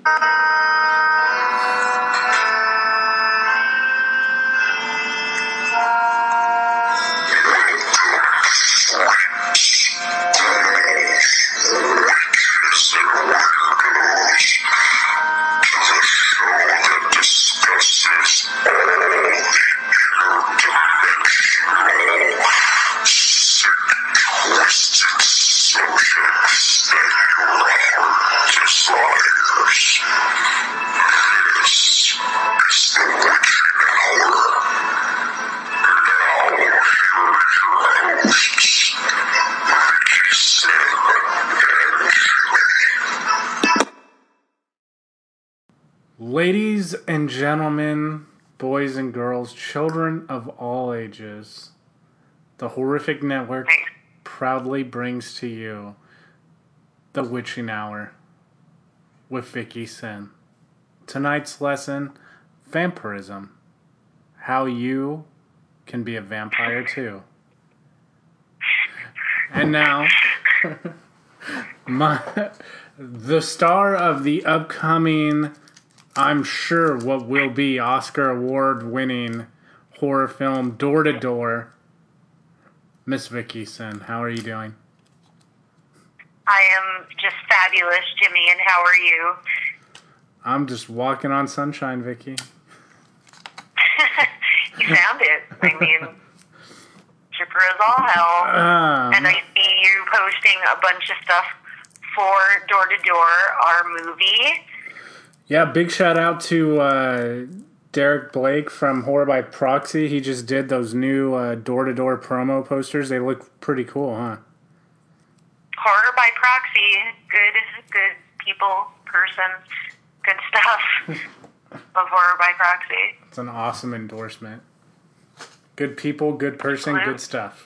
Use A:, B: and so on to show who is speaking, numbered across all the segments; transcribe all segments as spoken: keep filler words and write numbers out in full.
A: Ladies and gentlemen, boys and girls, children of all ages, the Horrific Network proudly brings to you The Witching Hour with Vicky Sin. Tonight's lesson, vampirism. How you can be a vampire too. And now, my, the star of the upcoming, I'm sure what will be Oscar award-winning horror film Door to Door, Miss Vicky Sin. How are you doing?
B: I am just fabulous, Jimmy, and how are you?
A: I'm just walking on sunshine, Vicky.
B: You found it. I mean, chipper as all hell.
A: Um,
B: and I see you posting a bunch of stuff for Door to Door, our movie.
A: Yeah, big shout out to uh, Derek Blake from Horror by Proxy. He just did those new uh, door-to-door promo posters. They look pretty cool, huh?
B: Horror by Proxy. Good, good people, person, good stuff of Horror by Proxy.
A: It's an awesome endorsement. Good people, good person,
B: Absolutely.
A: Good stuff.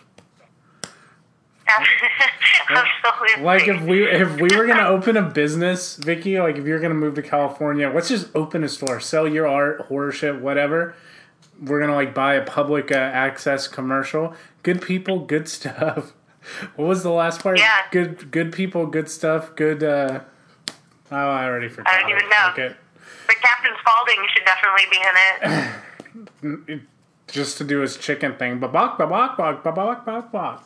B: Absolutely.
A: Like if we if we were gonna open a business, Vicky, like if you're gonna move to California, let's just open a store, sell your art, horror shit, whatever. We're gonna like buy a public uh, access commercial. Good people, good stuff. What was the last part?
B: Yeah.
A: Good good people, good stuff, good. Uh, oh, I already forgot.
B: I don't even know.
A: Okay.
B: But Captain Spaulding should definitely be in it.
A: Just to do his chicken thing. Ba-bok, ba-bok, bok, ba-bok, bok, bok.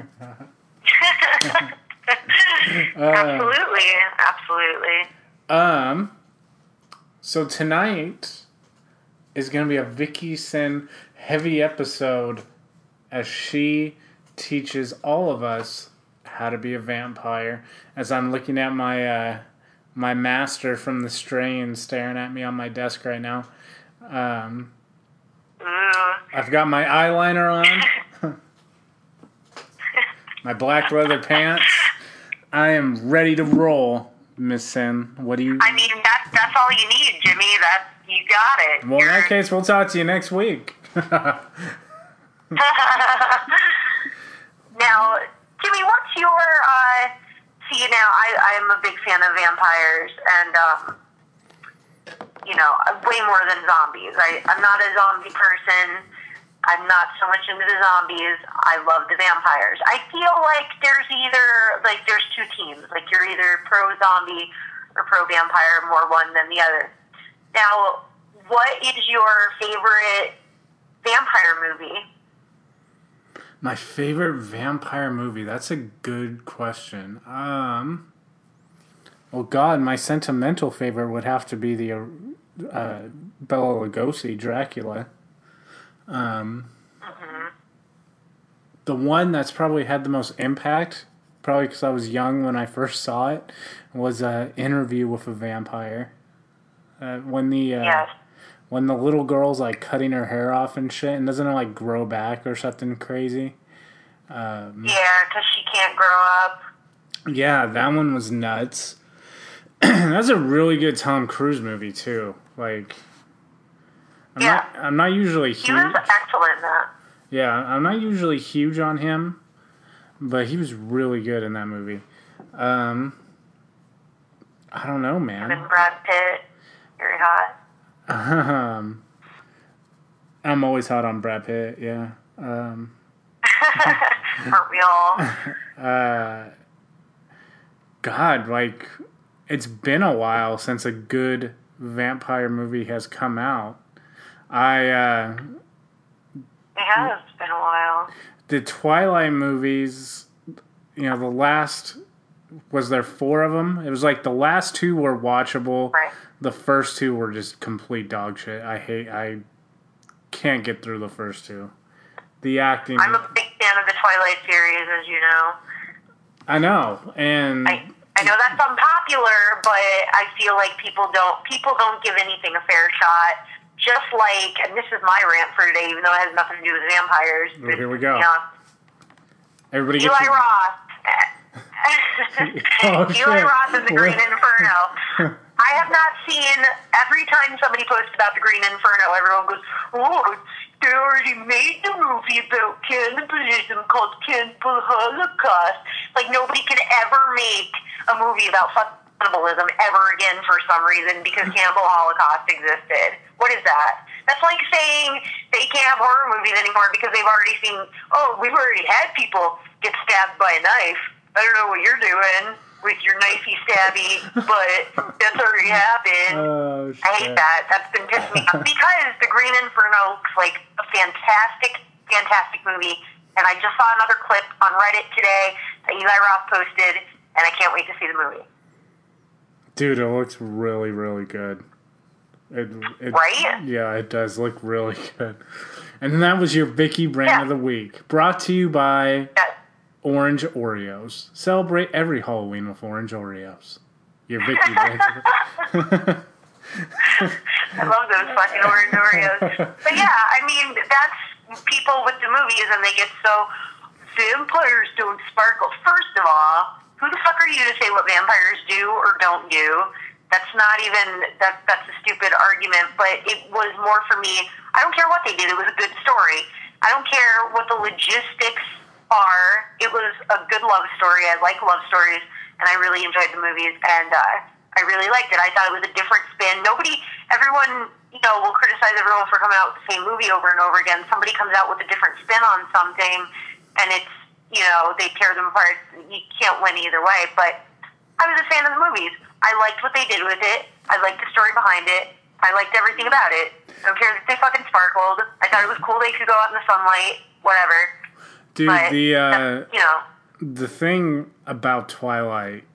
B: Absolutely, absolutely.
A: Um, so tonight is going to be a Vicky Sin heavy episode as she teaches all of us how to be a vampire. As I'm looking at my uh, my master from The Strain staring at me on my desk right now. Um,
B: Ooh.
A: I've got my eyeliner on. My black leather pants. I am ready to roll, Miss Sin. What do you...
B: I mean, that's, that's all you need, Jimmy. That's, you got it.
A: Well, in
B: You're...
A: that case, we'll talk to you next week.
B: Now, Jimmy, what's your... Uh, see, now, I, I'm a big fan of vampires, and, um, you know, way more than zombies. I, I'm not a zombie person. I'm not so much into the zombies. I love the vampires. I feel like there's either, like, there's two teams. Like, you're either pro-zombie or pro-vampire, more one than the other. Now, what is your favorite vampire movie?
A: My favorite vampire movie? That's a good question. Um, well, God, my sentimental favorite would have to be the uh, Bela Lugosi, Dracula. Um,
B: mm-hmm.
A: The one that's probably had the most impact, probably because I was young when I first saw it, was uh, Interview with a Vampire. Uh, when the uh,
B: yes.
A: when the little girl's like cutting her hair off and shit, and doesn't it like grow back or something crazy? Um,
B: yeah, because she can't grow up.
A: Yeah, that one was nuts. That's a really good Tom Cruise movie too. Like. I'm
B: yeah.
A: not, I'm not usually huge.
B: He was excellent in that.
A: Yeah, I'm not usually huge on him, but he was really good in that movie. Um, I don't know, man.
B: And Brad Pitt, very hot.
A: Um, I'm always hot on Brad Pitt, yeah. Um,
B: Aren't we all?
A: uh, God, like, it's been a while since a good vampire movie has come out. I uh,
B: It has been a while.
A: The Twilight movies, you know, the last, was there four of them? It was like the last two were watchable.
B: Right.
A: The first two were just complete dog shit. I hate, I can't get through the first two. The acting.
B: I'm a big fan of the Twilight series, as you know.
A: I know, and
B: I, I know that's unpopular, but I feel like people don't people don't give anything a fair shot. Just like, and this is my rant for today, even though it has nothing to do with vampires.
A: Oh, here we go.
B: You know,
A: everybody
B: Eli
A: gets your...
B: Roth.
A: oh,
B: Eli
A: shit.
B: Roth is the Green Inferno. I have not seen, every time somebody posts about the Green Inferno, everyone goes, oh, they already made the movie about cannibalism called Cannibal Holocaust. Like, nobody can ever make a movie about cannibalism ever again for some reason because Cannibal Holocaust existed. What is that? That's like saying they can't have horror movies anymore because they've already seen, oh, we've already had people get stabbed by a knife. I don't know what you're doing with your knifey stabby, but that's already happened.
A: Oh, shit.
B: I hate that. That's been pissing me off because The Green Inferno looks like a fantastic, fantastic movie. And I just saw another clip on Reddit today that Eli Roth posted, and I can't wait to see the movie.
A: Dude, it looks really, really good. It, it,
B: right?
A: Yeah, it does look really good. And that was your Vicky Brand
B: yeah.
A: of the Week. Brought to you by
B: yeah.
A: Orange Oreos. Celebrate every Halloween with Orange Oreos. Your Vicky Brand.
B: I love those fucking Orange Oreos. But yeah, I mean, that's people with the movies, and they get so, vampires don't sparkle. First of all, who the fuck are you to say what vampires do or don't do? That's not even, that, that's a stupid argument, but it was more for me, I don't care what they did, it was a good story. I don't care what the logistics are. It was a good love story. I like love stories, and I really enjoyed the movies, and uh, I really liked it. I thought it was a different spin. Nobody, everyone, you know, will criticize everyone for coming out with the same movie over and over again. Somebody comes out with a different spin on something, and it's, you know, they tear them apart. You can't win either way, but I was a fan of the movies. I liked what they did with it. I liked the story behind it. I liked everything about it. I don't care if they fucking sparkled. I thought it was cool they could go out in the sunlight, whatever.
A: Dude,
B: but,
A: the uh,
B: you know,
A: the thing about Twilight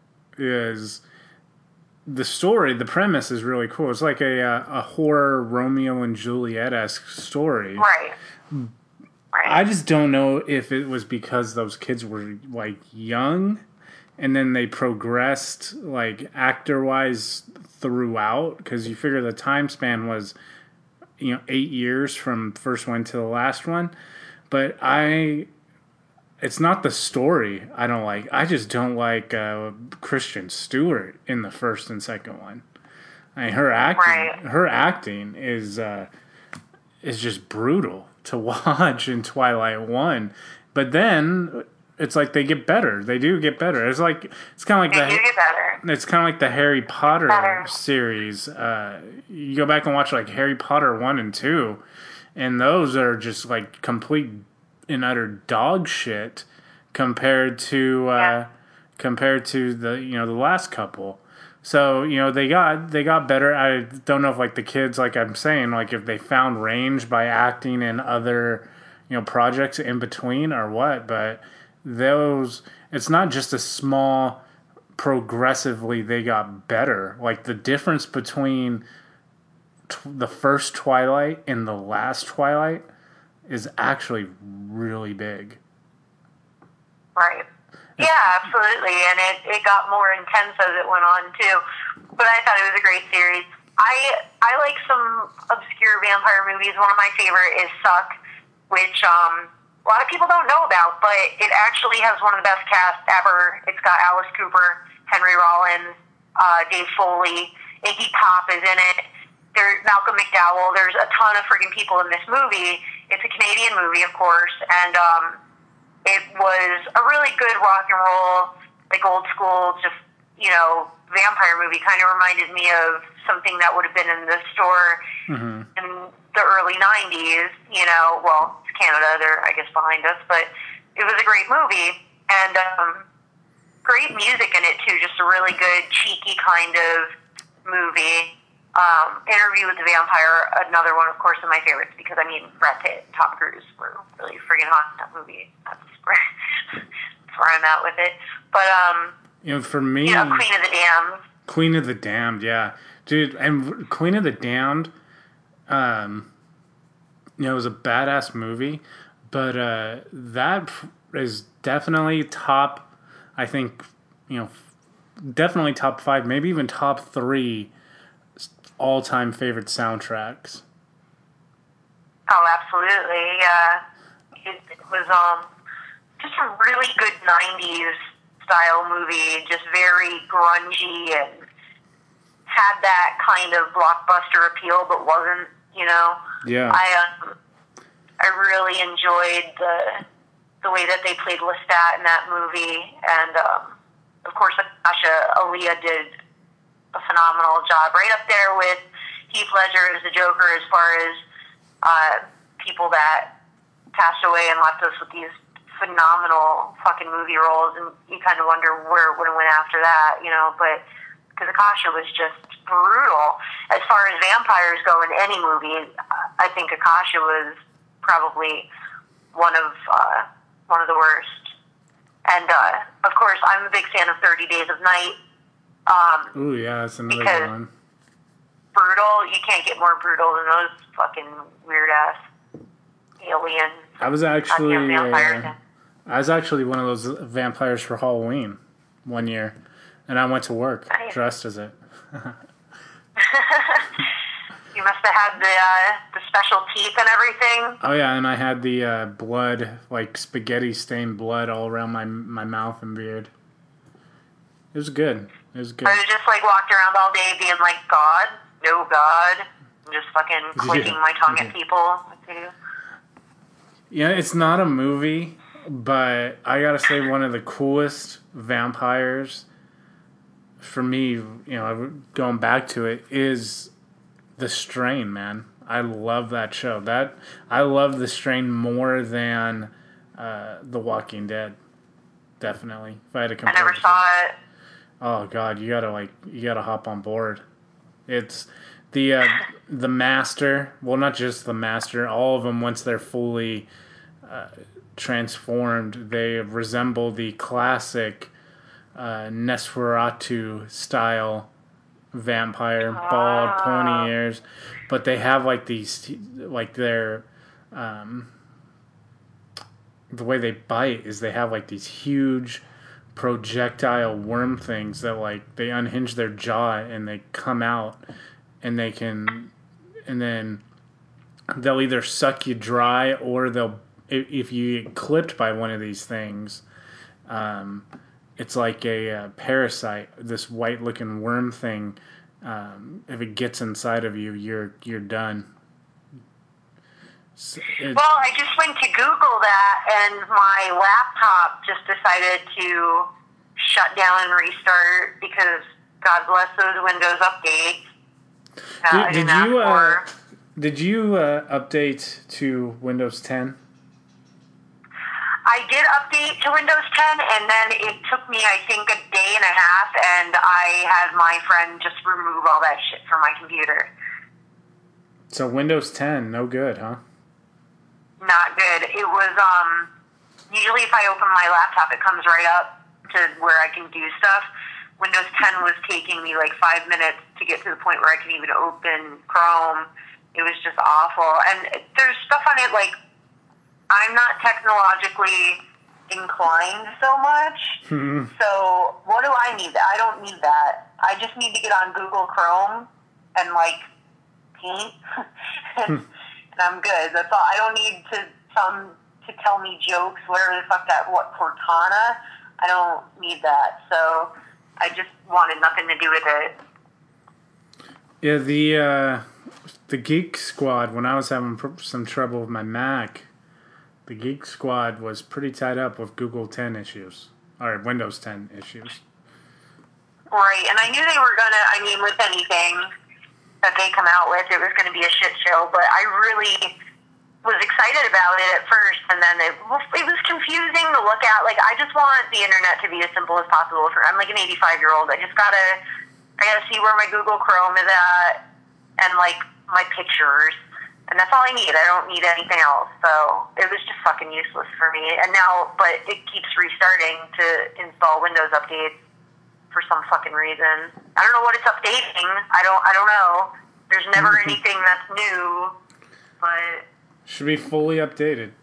A: is the story, the premise is really cool. It's like a uh, a horror Romeo and Juliet-esque story.
B: Right. Right.
A: I just don't know if it was because those kids were like young and then they progressed like actor-wise throughout, because you figure the time span was, you know, eight years from first one to the last one. But I, it's not the story I don't like. I just don't like uh, Kristen Stewart in the first and second one. I mean, her acting,
B: right.
A: her acting is uh, is just brutal to watch in Twilight One. But then it's like they get better. They do get better. It's like it's kind of like
B: they
A: the
B: do get better.
A: It's kind of like the Harry Potter
B: better.
A: series. Uh, you go back and watch like Harry Potter one and two, and those are just like complete and utter dog shit compared to uh,
B: yeah.
A: compared to the you know the last couple. So you know they got they got better. I don't know if like the kids, like I'm saying, like if they found range by acting in other you know projects in between or what, but those it's not just a small progressively they got better. Like the difference between t- the first Twilight and the last Twilight is actually really big.
B: Right. Yeah, absolutely, and it, it got more intense as it went on too. But I thought it was a great series. I I like some obscure vampire movies. One of my favorite is Suck, which um, a lot of people don't know about, but it actually has one of the best casts ever. It's got Alice Cooper, Henry Rollins, uh, Dave Foley, Iggy Pop is in it. There's Malcolm McDowell. There's a ton of friggin' people in this movie. It's a Canadian movie, of course, and um, it was a really good rock and roll, like old school, just, you know, vampire movie. Kind of reminded me of something that would have been in the store
A: Mm-hmm.
B: in the early nineties, you know. Well, it's Canada, they're, I guess, behind us, but it was a great movie. And um, great music in it too. Just a really good, cheeky kind of movie. Um, Interview with the Vampire, another one, of course, of my favorites because I mean, Brad Pitt and Tom Cruise were really friggin' hot in that movie. That's where, that's where I'm at with it. But um,
A: you know, for me,
B: you know, Queen of the Damned.
A: Queen of the Damned, yeah, dude, and Queen of the Damned, um, you know, it was a badass movie, but uh, that is definitely top. I think, you know, definitely top five, maybe even top three all-time favorite soundtracks.
B: Oh, absolutely, yeah. It, it was um just a really good nineties style movie, just very grungy and had that kind of blockbuster appeal, but wasn't, you know.
A: Yeah.
B: I um, I really enjoyed the the way that they played Lestat in that movie, and um, of course, Natasha Aaliyah did a phenomenal job, right up there with Heath Ledger as the Joker, as far as uh, people that passed away and left us with these phenomenal fucking movie roles, and you kind of wonder where it would have went after that, you know, but because Akasha was just brutal. As far as vampires go in any movie, I think Akasha was probably one of uh, one of the worst. And uh, of course, I'm a big fan of thirty Days of Night. Um,
A: Ooh, yeah, that's another
B: because
A: good one.
B: Brutal, you can't get more brutal than those fucking weird ass aliens.
A: I was actually
B: goddamn vampires.
A: uh, I was actually one of those vampires for Halloween one year, and I went to work
B: Nice.
A: dressed as it.
B: You must have had the uh, the special teeth and everything.
A: Oh yeah, and I had the uh, blood, like spaghetti stained blood, all around my my mouth and beard. It was good. It was good.
B: I was just like walked around all day being like, God, no God, and just fucking clicking
A: Yeah.
B: my tongue at people.
A: Yeah, it's not a movie, but I gotta say one of the coolest vampires for me, you know, going back to it, is The Strain, man. I love that show. That I love The Strain more than uh, The Walking Dead. Definitely. If I had to
B: I
A: compare
B: never
A: the
B: saw
A: two.
B: it.
A: Oh God, you gotta like you gotta hop on board. It's the uh, the master. Well, not just the master. All of them, once they're fully uh, transformed, they resemble the classic uh, Nosferatu style vampire, bald, pointy ears. But they have like these, like their, um, the way they bite is they have like these huge projectile worm things that like they unhinge their jaw and they come out and they can and then they'll either suck you dry or they'll if you get clipped by one of these things, um, it's like a, uh parasite, this white looking worm thing. Um, if it gets inside of you, you're you're done. So it,
B: Well, I just went to Google that, and my laptop just decided to shut down and restart because God bless those Windows updates. Uh, I
A: did,
B: didn't
A: did
B: ask
A: you uh,
B: for.
A: did you uh, update to Windows ten?
B: I did update to Windows ten, and then it took me, I think, a day and a half, and I had my friend just remove all that shit from my computer.
A: So Windows ten, no good, huh?
B: Not good. It was, um, usually if I open my laptop, it comes right up to where I can do stuff. Windows ten was taking me like five minutes to get to the point where I could even open Chrome. It was just awful. And there's stuff on it like, I'm not technologically inclined so much.
A: Mm-hmm.
B: So what do I need? I don't need that. I just need to get on Google Chrome and like paint, and, and I'm good. That's all. I don't need to some to tell me jokes. Whatever the fuck that what Cortana. I don't need that. So I just wanted nothing to do with it.
A: Yeah, the uh, the Geek Squad. When I was having pr- some trouble with my Mac, the Geek Squad was pretty tied up with Google ten issues or Windows ten issues.
B: Right, and I knew they were gonna. I mean, with anything that they come out with, it was going to be a shit show. But I really was excited about it at first, and then it, it was confusing to look at. Like, I just want the internet to be as simple as possible. For I'm like an eighty-five year old. I just gotta, I gotta see where my Google Chrome is at, and like my pictures, and that's all I need. I don't need anything else. So it was just fucking useless for me. And now, but it keeps restarting to install Windows updates for some fucking reason. I don't know what it's updating. I don't. I don't know. There's never anything that's new, but.
A: Should be fully updated.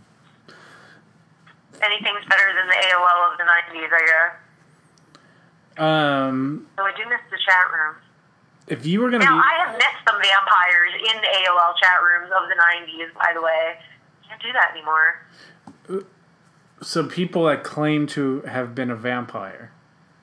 B: Anything's better than the A O L of the nineties, I guess.
A: Um.
B: So I do miss the chat rooms.
A: If you were gonna
B: now,
A: be...
B: I have met some vampires in the A O L chat rooms of the nineties, by the way. Can't do that anymore.
A: So people that claim to have been a vampire.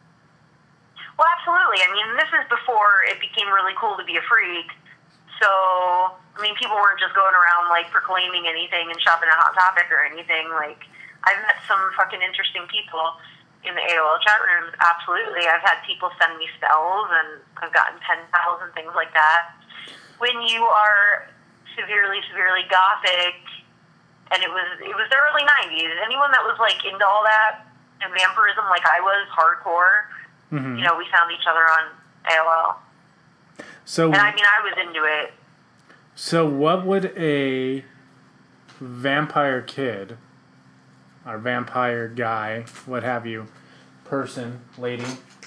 B: Well, absolutely. I mean, this is before it became really cool to be a freak. So, I mean, people weren't just going around, like, proclaiming anything and shopping at Hot Topic or anything. Like, I've met some fucking interesting people in the A O L chat rooms, absolutely. I've had people send me spells, and I've gotten pen pals and things like that. When you are severely, severely gothic, and it was it was the early nineties, anyone that was, like, into all that, and vampirism like I was, hardcore, mm-hmm. you know, we found each other on A O L.
A: So,
B: and I mean, I was into it.
A: So what would a vampire kid, or vampire guy, what have you, person, lady,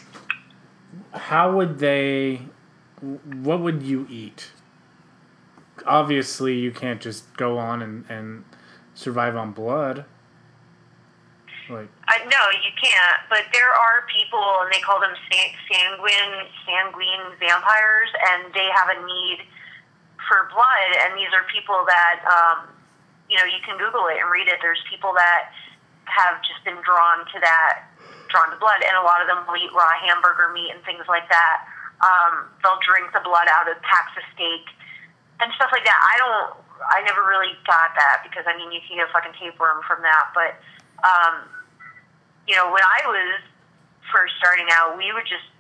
A: how would they, what would you eat? Obviously, you can't just go on and, and survive on blood. Like,
B: I, no, you can't. But there are people, and they call them sanguine, sanguine vampires, and they have a need for blood. And these are people that, um, you know, you can Google it and read it. There's people that have just been drawn to that, drawn to blood, and a lot of them will eat raw hamburger meat and things like that. Um, they'll drink the blood out of packs of steak and stuff like that. I don't, I never really got that because, I mean, you can get a fucking tapeworm from that, but, um, you know, when I was first starting out, we would just,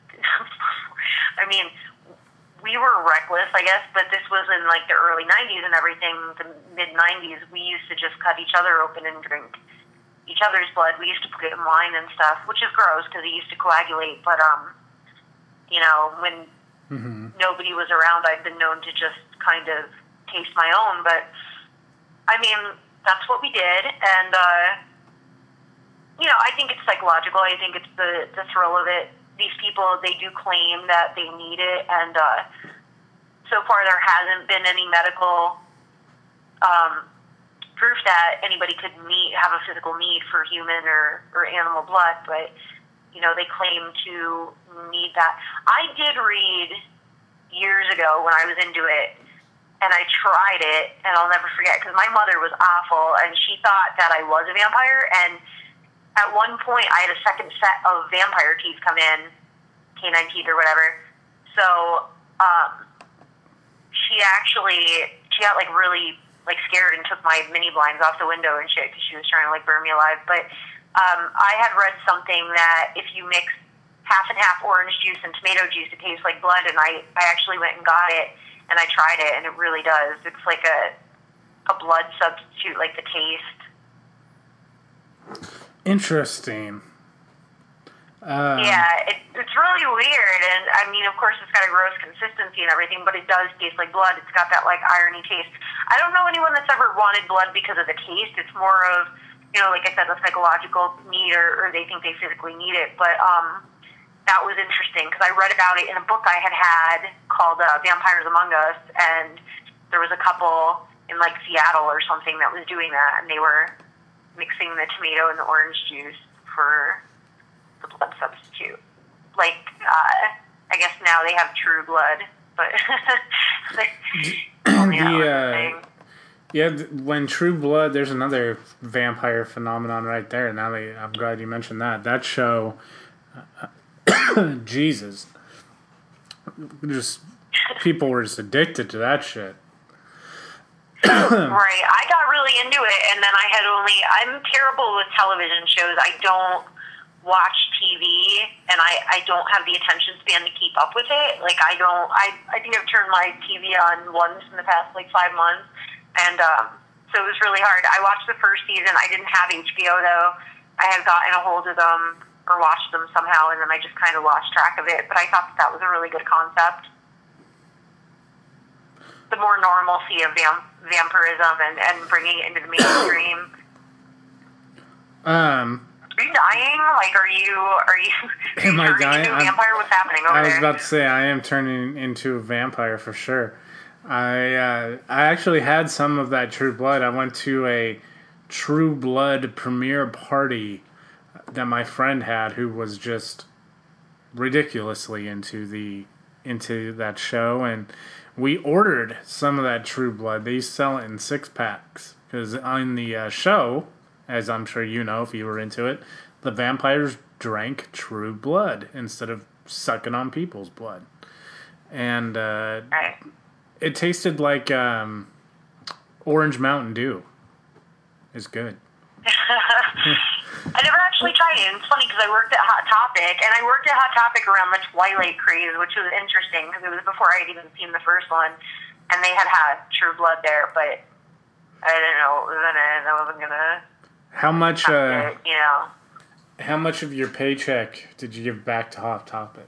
B: I mean, we were reckless, I guess, but this was in, like, the early nineties and everything, the mid-nineties. We used to just cut each other open and drink each other's blood. We used to put it in wine and stuff, which is gross because it used to coagulate, but, um, you know, when mm-hmm. nobody was around, I've been known to just kind of taste my own, but, I mean, that's what we did, and, uh, you know, I think it's psychological. I think it's the, the thrill of it. These people, they do claim that they need it, and uh, so far there hasn't been any medical um, proof that anybody could need, have a physical need for human or, or animal blood, but, you know, they claim to need that. I did read years ago when I was into it, and I tried it, and I'll never forget, because my mother was awful, and she thought that I was a vampire, and at one point, I had a second set of vampire teeth come in, canine teeth or whatever. So, um, she actually, she got, like, really, like, scared and took my mini blinds off the window and shit because she was trying to, like, burn me alive. But um, I had read something that if you mix half and half orange juice and tomato juice, it tastes like blood, and I, I actually went and got it, and I tried it, and it really does. It's like a, a blood substitute, like the taste.
A: Interesting. Um,
B: yeah, it, it's really weird, and I mean, of course, it's got a gross consistency and everything, but it does taste like blood. It's got that, like, irony taste. I don't know anyone that's ever wanted blood because of the taste. It's more of, you know, like I said, the psychological need, or, or they think they physically need it. But um, that was interesting, because I read about it in a book I had had called uh, Vampires Among Us, and there was a couple in, like, Seattle or something that was doing that, and they were mixing the tomato and the orange juice for the blood substitute. Like, uh, I guess now they have True Blood, but
A: the, uh, yeah, when True Blood, there's another vampire phenomenon right there. Now they, I'm glad you mentioned that. That show, uh, Jesus, just people were just addicted to that shit.
B: Right. I got really into it, and then I had only, I'm terrible with television shows. I don't watch T V, and I, I don't have the attention span to keep up with it. Like, I don't, I, I think I've turned my T V on once in the past, like, five months, and um, So it was really hard. I watched the first season. I didn't have H B O, though. I had gotten a hold of them or watched them somehow, and then I just kind of lost track of it. But I thought that, that was a really good concept. The more normalcy of vamp- vampirism and, and bringing it into the mainstream.
A: Um...
B: Are you dying? Like, are you are you, are you
A: am I
B: turning
A: dying?
B: into a vampire? What's happening over
A: I was
B: there?
A: about to say I am turning into a vampire for sure. I uh, I actually had some of that True Blood. I went to a True Blood premiere party that my friend had, who was just ridiculously into the into that show, and we ordered some of that True Blood. They sell it in six packs because on the uh, show, as I'm sure you know if you were into it, the vampires drank True Blood instead of sucking on people's blood. And uh,
B: Right.
A: it tasted like um, Orange Mountain Dew. It's good.
B: I never actually tried it. It's funny because I worked at Hot Topic, and I worked at Hot Topic around the Twilight craze, which was interesting because it was before I had even seen the first one, and they had had True Blood there, but I didn't know what was in it. I wasn't gonna.
A: How much? Uh,
B: it, you know.
A: How much of your paycheck did you give back to Hot Topic?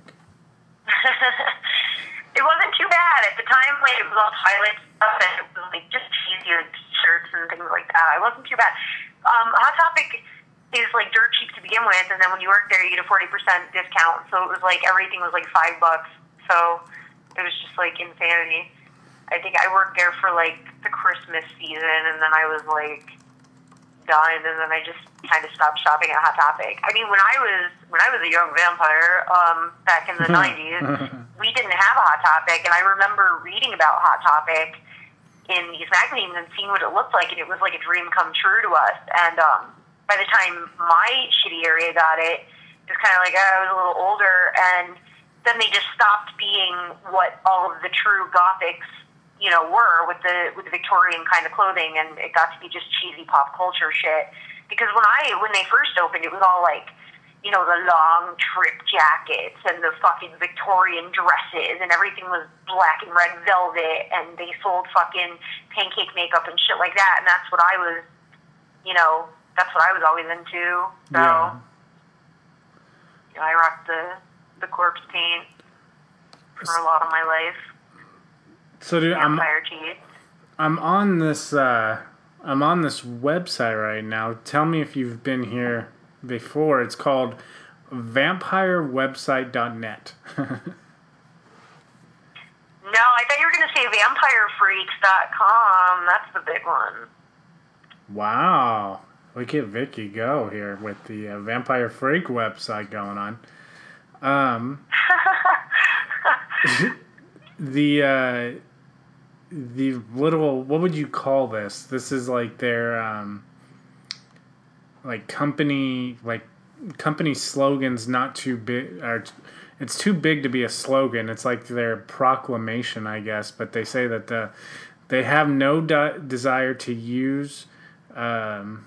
B: It wasn't too bad at the time. Like it was all Twilight stuff, and it was like just cheesy like t-shirts and things like that. It wasn't too bad. Um, Hot Topic is like dirt cheap to begin with, and then when you work there, you get a forty percent discount. So it was like everything was like five bucks. So it was just like insanity. I think I worked there for like the Christmas season, and then I was like done, and then I just kind of stopped shopping at Hot Topic. I mean, when I was when I was a young vampire um, back in the nineties, we didn't have a Hot Topic, and I remember reading about Hot Topic in these magazines and seeing what it looked like, and it was like a dream come true to us. And um, by the time my shitty area got it, it was kind of like I was a little older, and then they just stopped being what all of the true gothics, you know, were with the with the Victorian kind of clothing, and it got to be just cheesy pop culture shit. Because when I when they first opened, it was all like, you know, the long trip jackets and the fucking Victorian dresses, and everything was black and red velvet, and they sold fucking pancake makeup and shit like that. And that's what I was, you know, that's what I was always into. So,
A: Yeah.
B: you know, I rocked the the corpse paint for a lot of my life.
A: So, dude, I'm
B: Vampire cheese.
A: I'm on this uh, I'm on this website right now. Tell me if you've been here before. It's called vampire website dot net.
B: No, I thought you were going to say vampire freaks dot com. That's the big one.
A: Wow. Look at Vicky go here with the uh, Vampire Freak website going on. Um, the uh, the little, what would you call this? This is like their um, like company like company slogans. Not too big, or it's too big to be a slogan. It's like their proclamation, I guess. But they say that the they have no de- desire to use. Um,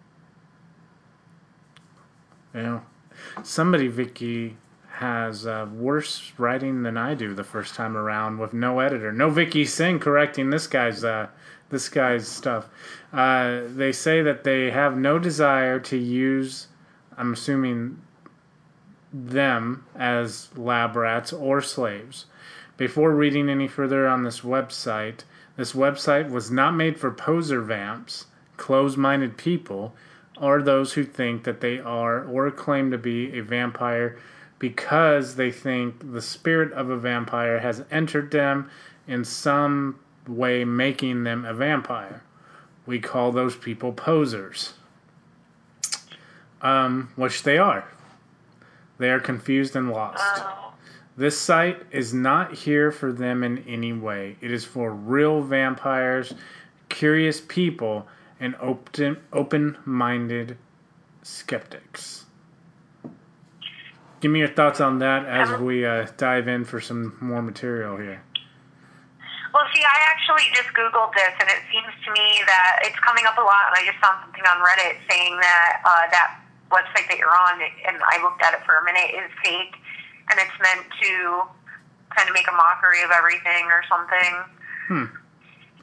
A: you know, somebody, Vicky, has uh, worse writing than I do the first time around with no editor. No Vicky Singh correcting this guy's uh, this guy's stuff. Uh, they say that they have no desire to use, I'm assuming, them as lab rats or slaves. Before reading any further on this website, this website was not made for poser vamps, closed-minded people, or those who think that they are or claim to be a vampire because they think the spirit of a vampire has entered them in some way, making them a vampire. We call those people posers. Um, which they are. They are confused and lost. This site is not here for them in any way. It is for real vampires, curious people, and open, open-minded skeptics. Give me your thoughts on that as we uh, dive in for some more material here.
B: Well, see, I actually just Googled this, and it seems to me that it's coming up a lot, and I just found something on Reddit saying that uh, that website that you're on, and I looked at it for a minute, is fake, and it's meant to kind of make a mockery of everything or something.
A: Hmm.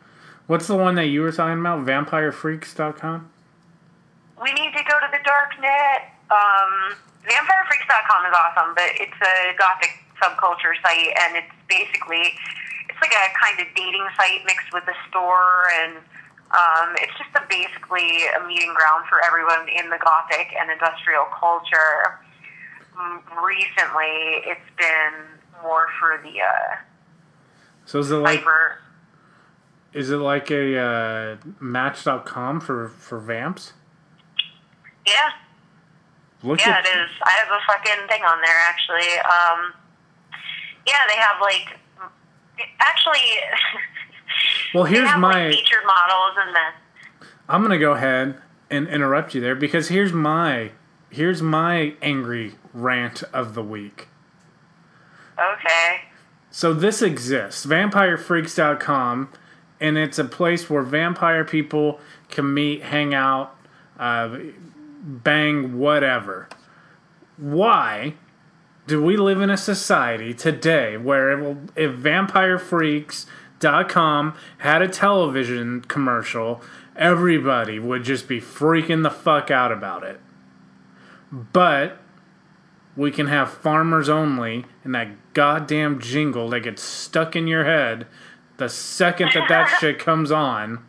A: What's the one that you were talking about? vampire freaks dot com?
B: We need to go to the dark net. Um, vampire freaks dot com is awesome, but it's a gothic subculture site, and it's basically, it's like a kind of dating site mixed with a store, and um, it's just a, basically a meeting ground for everyone in the gothic and industrial culture. Um, recently, it's been more for the uh,
A: so is it like
B: hyper.
A: Is it like a uh, match dot com for, for vamps?
B: Yeah.
A: Look
B: yeah,
A: at,
B: it is. I have a fucking thing on there, actually. Um, yeah, they have, like, actually,
A: well, here's
B: they have,
A: my...
B: like, featured models and the...
A: I'm going to go ahead and interrupt you there, because here's my, here's my angry rant of the week.
B: Okay.
A: So this exists, vampire freaks dot com, and it's a place where vampire people can meet, hang out, uh, bang, whatever. Why do we live in a society today where it will, if vampire freaks dot com had a television commercial, everybody would just be freaking the fuck out about it? But we can have Farmers Only and that goddamn jingle that gets stuck in your head the second that that shit comes on,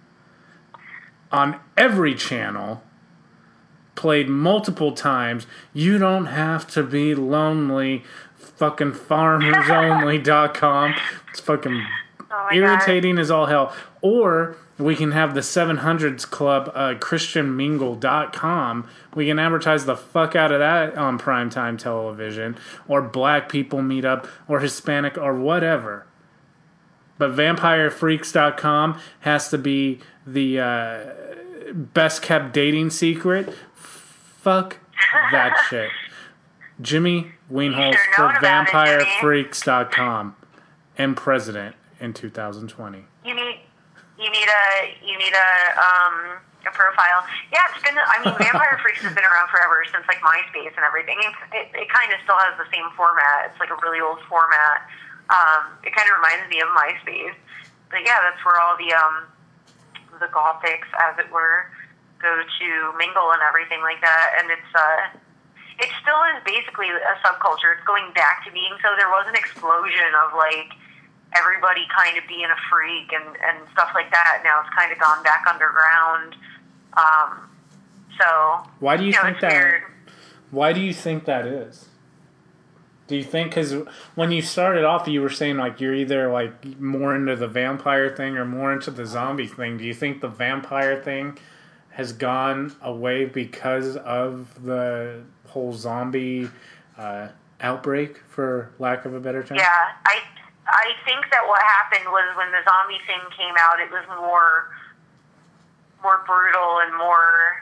A: on every channel, played multiple times. You don't have to be lonely. Fucking farmers only dot com. It's fucking
B: oh
A: irritating
B: God.
A: as all hell. Or we can have the seven hundreds Club, uh, christian mingle dot com. We can advertise the fuck out of that on primetime television. Or Black People Meetup. Or Hispanic. Or whatever. But vampire freaks dot com has to be the uh, best kept dating secret. Fuck that shit. Jimmy Wienholz
B: sure
A: for vampire
B: it,
A: freaks dot com and president in two thousand twenty.
B: You need, you need a, you need a, um, a profile. Yeah, it's been. I mean, Vampire Freaks has been around forever, since like MySpace and everything. It, it, it kind of still has the same format. It's like a really old format. Um, it kind of reminds me of MySpace. But yeah, that's where all the um, the gothics, as it were, go to mingle and everything like that. And it's uh, it still is basically a subculture. It's going back to being so. There was an explosion of like everybody kind of being a freak and, and stuff like that. Now it's kind of gone back underground. Um, so
A: why do you,
B: you know,
A: think that?
B: Weird.
A: Why do you think that is? Do you think, because when you started off, you were saying like you're either like more into the vampire thing or more into the zombie thing. Do you think the vampire thing has gone away because of the whole zombie uh, outbreak, for lack of a better term?
B: Yeah, I I think that what happened was when the zombie thing came out, it was more more brutal and more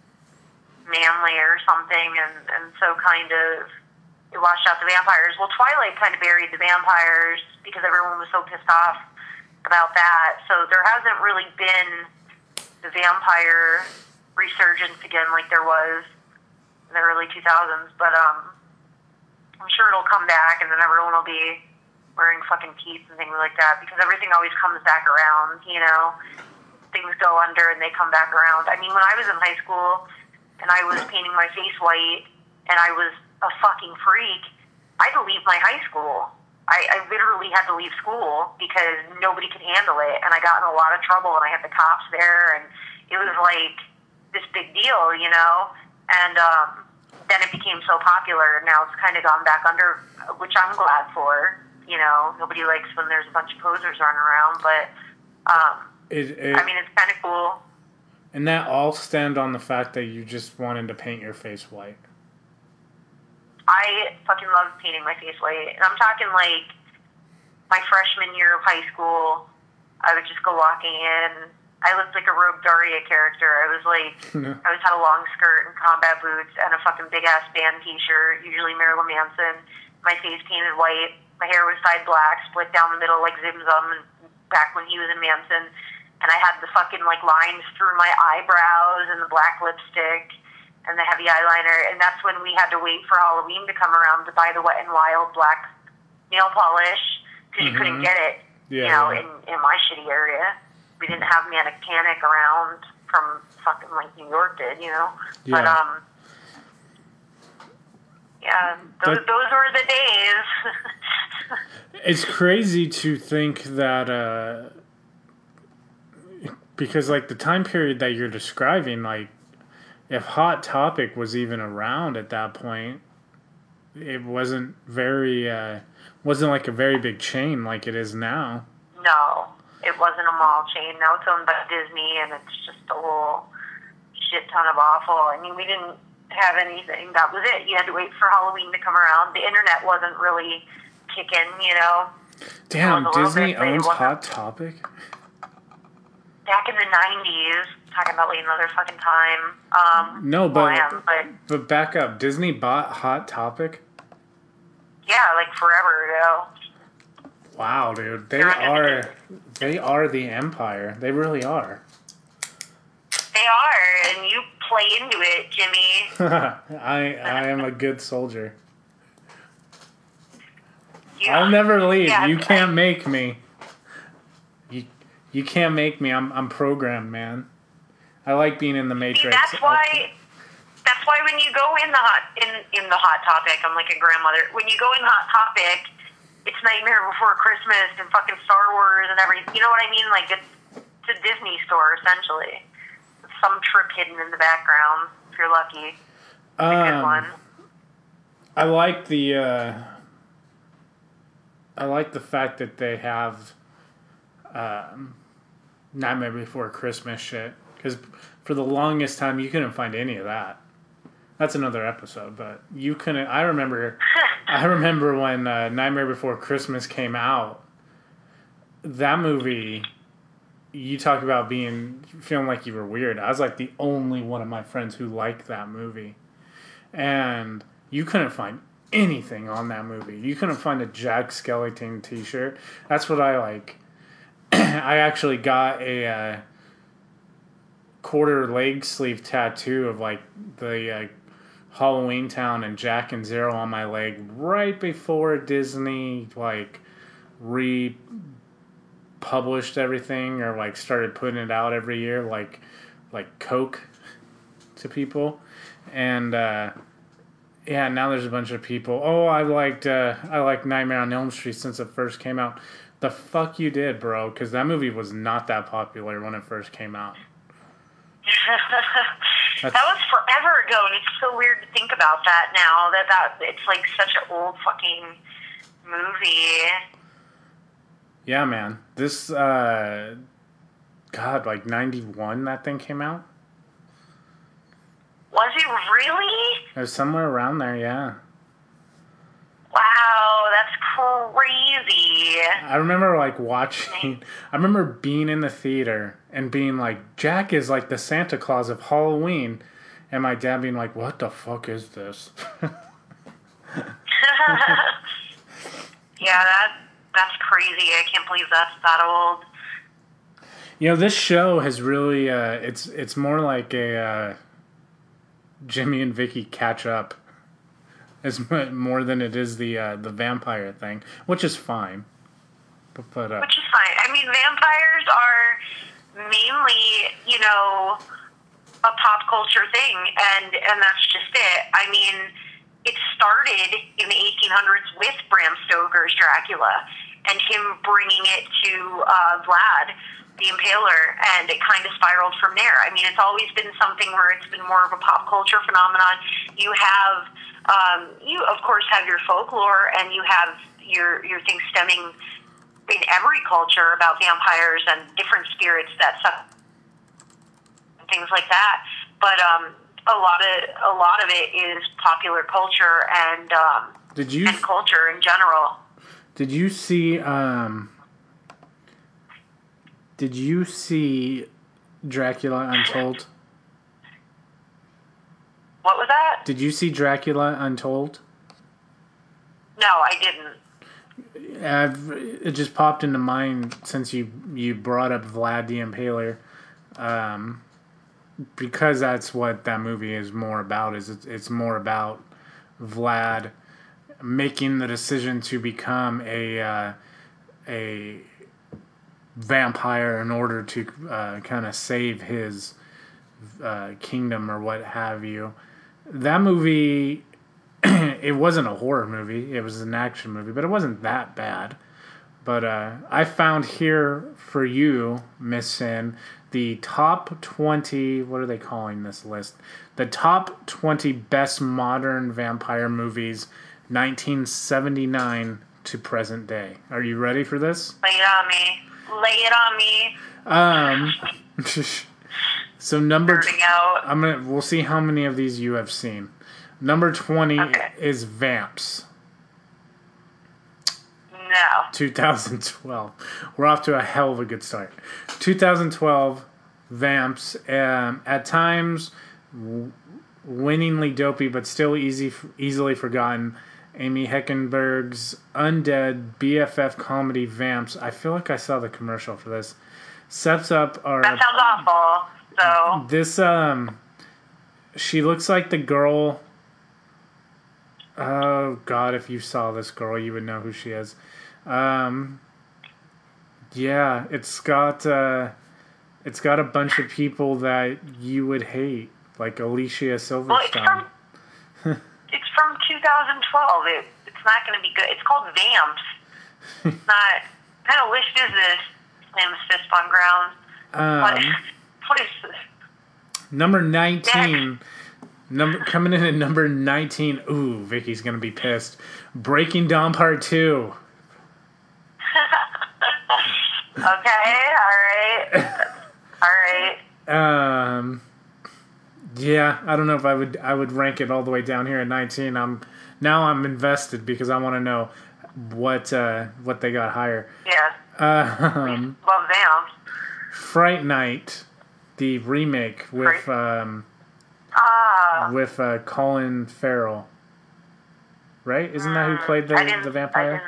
B: manly or something, and, and so kind of it washed out the vampires. Well, Twilight kind of buried the vampires because everyone was so pissed off about that. So there hasn't really been the vampire resurgence again like there was in the early two thousands. But um, I'm sure it'll come back, and then everyone will be wearing fucking teeth and things like that, because everything always comes back around, you know? Things go under and they come back around. I mean, when I was in high school and I was painting my face white and I was a fucking freak, I had to leave my high school. I, I literally had to leave school because nobody could handle it, and I got in a lot of trouble, and I had the cops there, and it was like this big deal, you know? And um, then it became so popular, and now it's kind of gone back under, which I'm glad for. You know, nobody likes when there's a bunch of posers running around, but um,
A: it, it,
B: I mean, it's kind of cool.
A: And that all stemmed on the fact that you just wanted to paint your face white.
B: I fucking love painting my face white. And I'm talking like my freshman year of high school, I would just go walking in. I looked like a Rogue Daria character. I was like, I always had a long skirt and combat boots and a fucking big ass band t-shirt, usually Marilyn Manson. My face painted white. My hair was dyed black, split down the middle like Zim Zum back when he was in Manson. And I had the fucking like lines through my eyebrows and the black lipstick and the heavy eyeliner, and that's when we had to wait for Halloween to come around to buy the Wet n Wild black nail polish, because you mm-hmm. couldn't get it,
A: yeah,
B: you know,
A: yeah.
B: in, in my shitty area. we didn't have Manic Panic around from fucking like New York did, you know.
A: Yeah.
B: But um, yeah, those
A: That,
B: those were the days.
A: It's crazy to think that uh, because like the time period that you're describing, like if Hot Topic was even around at that point, it wasn't very uh, wasn't like a very big chain like it is now.
B: No, it wasn't a mall chain. Now it's owned by Disney, and it's just a whole shit ton of awful. I mean, we didn't have anything. That was it. You had to wait for Halloween to come around. The internet wasn't really kicking, you know.
A: Damn, Disney
B: bit,
A: owns Hot Topic?
B: Back in the nineties, talking about like another fucking time. Um,
A: no, but,
B: well, am, but
A: but back up. Disney bought Hot Topic?
B: Yeah, like forever ago.
A: Wow, dude. They are, they are the empire. They really are.
B: They are, and you play into it, Jimmy.
A: I I am a good soldier.
B: You,
A: I'll never leave.
B: yeah,
A: you can't I, make me. You you can't make me. I'm I'm programmed, man. I like being in the Matrix.
B: See, that's why. That's why when you go in the hot in in the Hot Topic, I'm like a grandmother. When you go in Hot Topic, it's Nightmare Before Christmas and fucking Star Wars and everything. You know what I mean? Like it's it's a Disney store essentially. Some trip hidden in the background, if you're lucky. It's
A: um,
B: a good one.
A: I like the uh, I like the fact that they have um, Nightmare Before Christmas shit, because for the longest time you couldn't find any of that. That's another episode, but you couldn't. I remember, I remember when uh, Nightmare Before Christmas came out. That movie. You talk about being feeling like you were weird. I was like the only one of my friends who liked that movie, and you couldn't find anything on that movie. You couldn't find a Jack Skellington T-shirt. That's what I like. I actually got a uh, quarter leg sleeve tattoo of like the uh, Halloween Town and Jack and Zero on my leg right before Disney like re. published everything or like started putting it out every year like like Coke to people, and uh yeah now there's a bunch of people, oh I liked uh I liked Nightmare on Elm Street since it first came out. The fuck you did, bro, because that movie was not that popular when it first came out.
B: That was forever ago, and it's so weird to think about that now, that that it's like such an old fucking movie.
A: Yeah, man. This, uh, God, like ninety-one that thing came out?
B: Was it really?
A: It was somewhere around there, yeah.
B: Wow, that's crazy.
A: I remember, like, watching... I remember being in the theater and being like, Jack is like the Santa Claus of Halloween. And my dad being like, what the fuck is this?
B: Yeah, that... That's crazy. I can't believe that's that old.
A: You know, this show has really, uh, it's it's more like a uh, Jimmy and Vicky catch up. It's more than it is the uh, the vampire thing, which is fine. But, but uh,
B: Which is fine. I mean, vampires are mainly, you know, a pop culture thing, and, and that's just it. I mean... It started in the eighteen hundreds with Bram Stoker's Dracula and him bringing it to uh, Vlad the Impaler, and it kind of spiraled from there. I mean, it's always been something where it's been more of a pop culture phenomenon. You have, um, you of course have your folklore, and you have your your things stemming in every culture about vampires and different spirits that suck, things like that. But um, a lot of a lot of it is popular culture and um,
A: did you
B: and culture in general.
A: Did you see? Um, did you see Dracula Untold?
B: What was that?
A: Did you see Dracula Untold?
B: No, I didn't.
A: I've, it just popped into mind since you you brought up Vlad the Impaler. Um, because that's what that movie is more about. Is it's, it's more about Vlad making the decision to become a uh, a vampire in order to uh, kind of save his uh, kingdom or what have you. That movie, it wasn't a horror movie. It was an action movie, but it wasn't that bad. But uh, I found here for you, Miss Sin, the top twenty, what are they calling this list? The top twenty best modern vampire movies, nineteen seventy-nine to present day. Are you ready for this?
B: Lay it on me. Lay it on me.
A: Um, so number,
B: Nerding out.
A: I'm gonna, we'll see how many of these you have seen. Number twenty
B: Okay.
A: is Vamps.
B: No.
A: twenty twelve. We're off to a hell of a good start. twenty twelve, Vamps. Um, at times, w- winningly dopey, but still easy, easily forgotten. Amy Heckenberg's undead B F F comedy Vamps. I feel like I saw the commercial for this. Sets up our...
B: That sounds awful. So,
A: This, um... She looks like the girl... Oh, God, if you saw this girl, you would know who she is. Um, yeah, it's got uh, it's got a bunch of people that you would hate, like Alicia Silverstone.
B: well, it's from it's from two thousand twelve. It, it's not going to be good. It's called Vamps. It's not. What kind of list is this? His name is Fist on Ground.
A: Um,
B: What, what is this?
A: number nineteen, number coming in at number nineteen. Ooh, Vicky's gonna be pissed. Breaking Dawn Part Two.
B: Okay, all right, all right.
A: Um, yeah, I don't know if I would I would rank it all the way down here at nineteen. I'm now I'm invested because I want to know what uh, what they got higher.
B: Yeah,
A: Um,
B: love Vamps.
A: Fright Night, the remake with um,
B: Ah,
A: with uh, Colin Farrell, right? Isn't that who played
B: I
A: the
B: didn't,
A: the vampire?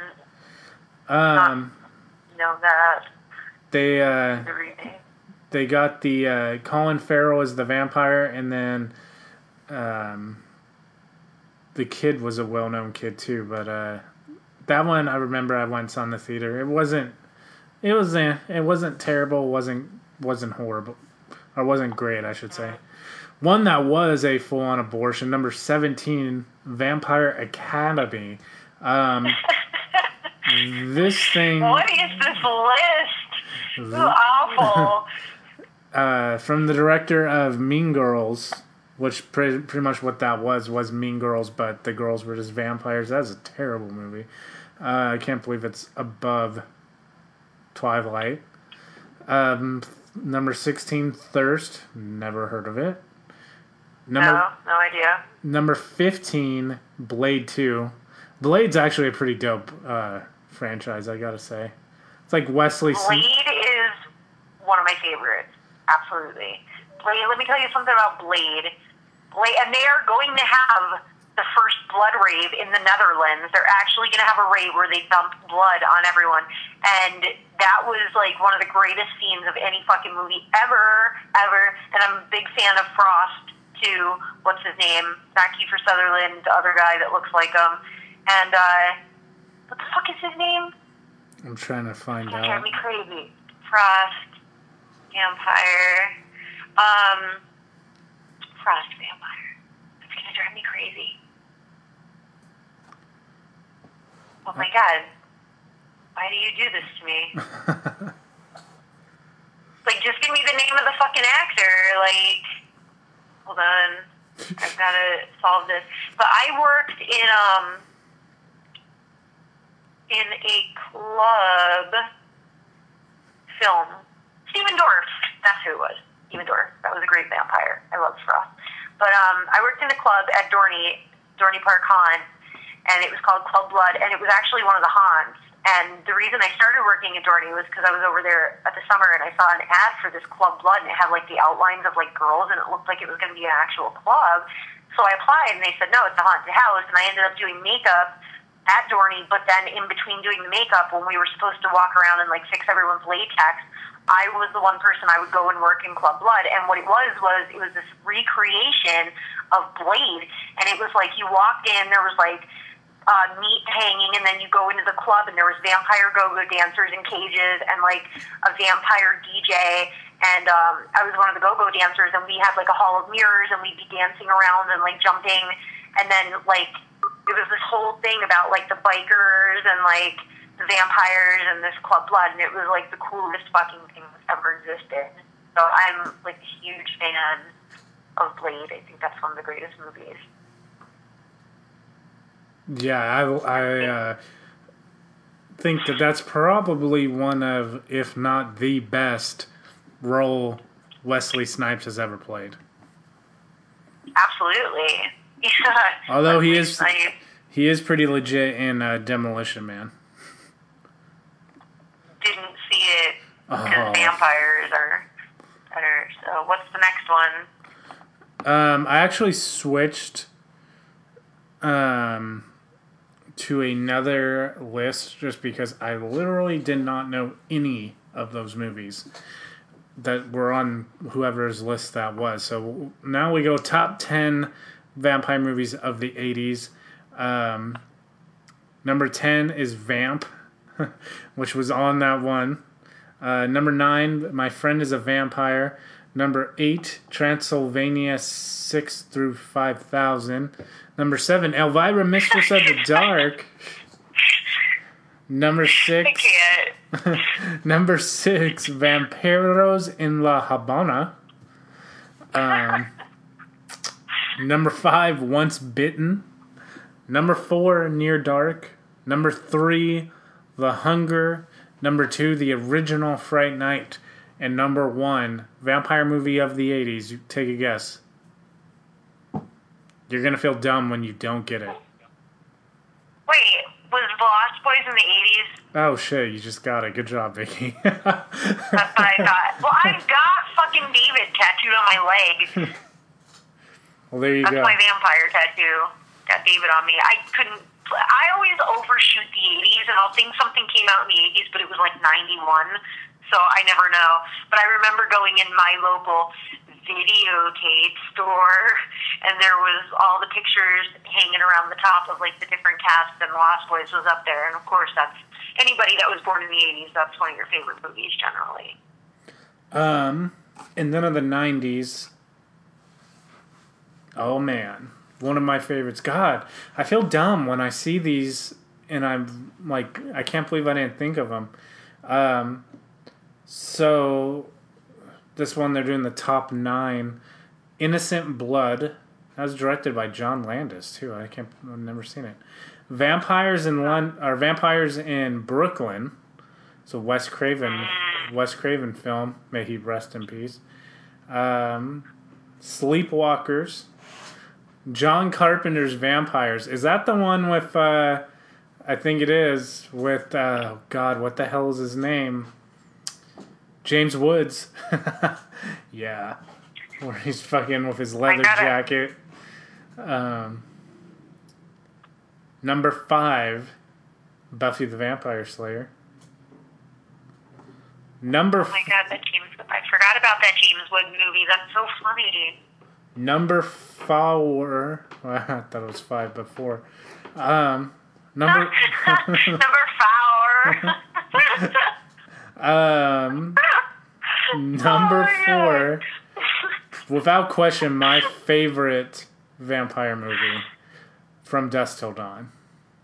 B: I
A: Um,
B: didn't know that.
A: they uh,
B: The remake.
A: they got the uh, Colin Farrell as the vampire, and then um, the kid was a well-known kid too. But uh, that one I remember I once on the theater. It wasn't. It was. Eh, it wasn't terrible. wasn't wasn't horrible, or wasn't great, I should say. One that was a full-on abortion. Number seventeen, Vampire Academy. Um, this thing.
B: What is this list? This is awful.
A: Uh, from the director of Mean Girls, which pretty, pretty much what that was was Mean Girls, but the girls were just vampires. That's a terrible movie. Uh, I can't believe it's above Twilight. Um, number sixteen, Thirst. Never heard of it. Number
B: No, no idea.
A: number fifteen, Blade Two. Blade's actually a pretty dope uh, franchise, I gotta say. It's like Wesley.
B: Blade
A: Sn-
B: is one of my favorites. Absolutely. Blade, let me tell you something about Blade. Blade, and they are going to have the first blood rave in the Netherlands. They're actually going to have a rave where they dump blood on everyone. And that was like one of the greatest scenes of any fucking movie ever, ever. And I'm a big fan of Frost, too. What's his name? Not Kiefer Sutherland, the other guy that looks like him. And, uh, what the fuck is his name?
A: I'm trying to find
B: It's gonna drive
A: out.
B: me crazy. Frost, vampire, um, Frost vampire. It's gonna drive me crazy. Oh my god. Why do you do this to me? Like, just give me the name of the fucking actor. Like, hold on. I've gotta solve this. But I worked in, um, in a club film. Steven Dorff. That's who it was. Steven Dorff. That was a great vampire. I loved Frost. But um, I worked in a club at Dorney, Dorney Park Haunt, and it was called Club Blood, and it was actually one of the haunts. And the reason I started working at Dorney was because I was over there at the summer, and I saw an ad for this Club Blood, and it had like the outlines of like girls, and it looked like it was going to be an actual club. So I applied, and they said, no, it's a haunted house, and I ended up doing makeup at Dorney, but then in between doing the makeup, when we were supposed to walk around and like fix everyone's latex, I was the one person I would go and work in Club Blood. And what it was was it was this recreation of Blade, and it was like you walked in, there was like uh, meat hanging, and then you go into the club, and there was vampire go-go dancers in cages, and like a vampire D J. And um, I was one of the go-go dancers, and we had like a hall of mirrors, and we'd be dancing around and like jumping, and then like it was this whole thing about like the bikers and like the vampires and this Club Blood, and it was like the coolest fucking thing that's ever existed. So I'm like a huge fan of Blade. I think that's one of the greatest movies.
A: Yeah, I, I uh, think that that's probably one of, if not the best role Wesley Snipes has ever played.
B: Absolutely. Yeah.
A: Although he is
B: Snipes.
A: he is pretty legit in uh, Demolition Man.
B: Didn't see it because
A: Oh.
B: vampires are better. So what's the next one?
A: Um, I actually switched um, to another list just because I literally did not know any of those movies that were on whoever's list that was. So now we go top ten vampire movies of the eighties. Um, number ten is Vamp, which was on that one. Uh, number nine, My Friend is a Vampire. Number eight, Transylvania six through five thousand. Number seven, Elvira, Mistress of the Dark. Number
B: I
A: six,
B: can't.
A: number six, Vampiros in La Habana. Um, number five, Once Bitten. Number four, Near Dark. Number three, The Hunger. Number two, the original Fright Night. And number one, vampire movie of the eighties. You take a guess. You're going to feel dumb when you don't get it.
B: Wait, was The Lost Boys in the eighties?
A: Oh, shit. You just got it. Good job, Vicky.
B: That's what I thought. Well, I've got fucking David tattooed on my leg.
A: Well, there you
B: That's
A: go.
B: my vampire tattoo. Got David on me. I couldn't... I always overshoot the eighties, and I'll think something came out in the eighties, but it was like ninety-one, so I never know. But I remember going in my local videotape store, and there was all the pictures hanging around the top of like the different casts, and Lost Boys was up there. And of course, that's anybody that was born in the eighties, that's one of your favorite movies generally.
A: Um, and then of the nineties, oh man, one of my favorites. God, I feel dumb when I see these, and I'm like, I can't believe I didn't think of them. Um, so this one they're doing the top nine. Innocent Blood. That was directed by John Landis too. I can't. I've never seen it. Vampires in Lon- or Vampires in Brooklyn. So Wes Craven, Wes Craven film. May he rest in peace. Um, Sleepwalkers. John Carpenter's Vampires. Is that the one with? Uh, I think it is with. Uh, God, what the hell is his name? James Woods. Yeah, where he's fucking with his leather jacket. Um, number five, Buffy the Vampire Slayer. Number
B: Oh my god, that James... I forgot about that James Wood movie. That's so funny.
A: Number four. Well, I thought it was five, but four. Um, number.
B: Number four.
A: um, number
B: Oh my
A: four. Without question, my favorite vampire movie, From Dusk Till Dawn.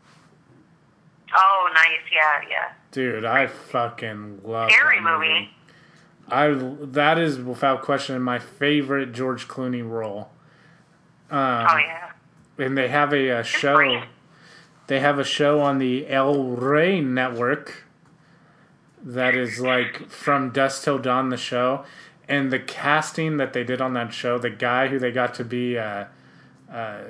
B: Oh, nice. Yeah, yeah.
A: Dude, I fucking love
B: Scary
A: that movie.
B: movie.
A: I that is without question my favorite George Clooney role. Um,
B: Oh, yeah.
A: And they have a, a show.
B: great.
A: They have a show on the El Rey network that is like From Dusk Till Dawn, the show, and the casting that they did on that show. The guy who they got to be uh, uh,